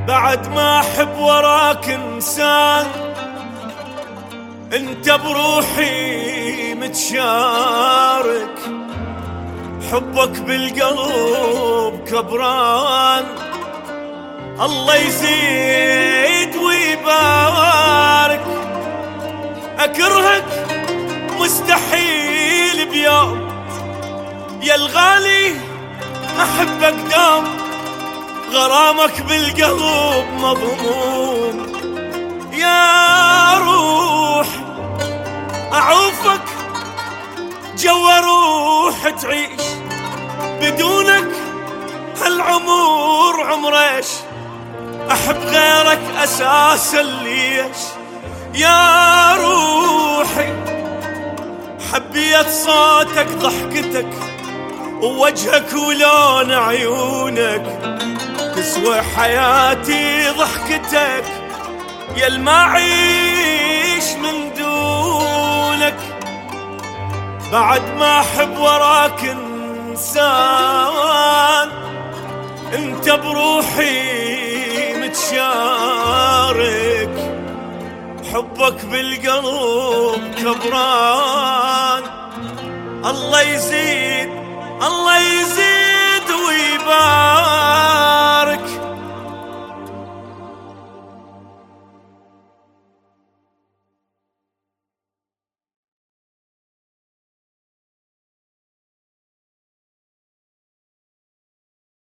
بعد ما احب وراك انسان، انت بروحي متشارك، حبك بالقلب كبران، الله يزيد ويبارك. اكرهك مستحيل بيوم، يا الغالي احبك دام، غرامك بالقلب مضمون. يا روح اعوفك جوا روح تعيش، بدونك هالعمر عمريش، احب غيرك اساسا ليش. يا روحي حبيت صوتك ضحكتك ووجهك ولون عيونك، تسوى حياتي ضحكتك يا المعيش من دونك. بعد ما احب وراك انسان، انت بروحي متشارك، حبك بالقلب كبران، الله يزيد الله يزيد ويبارك.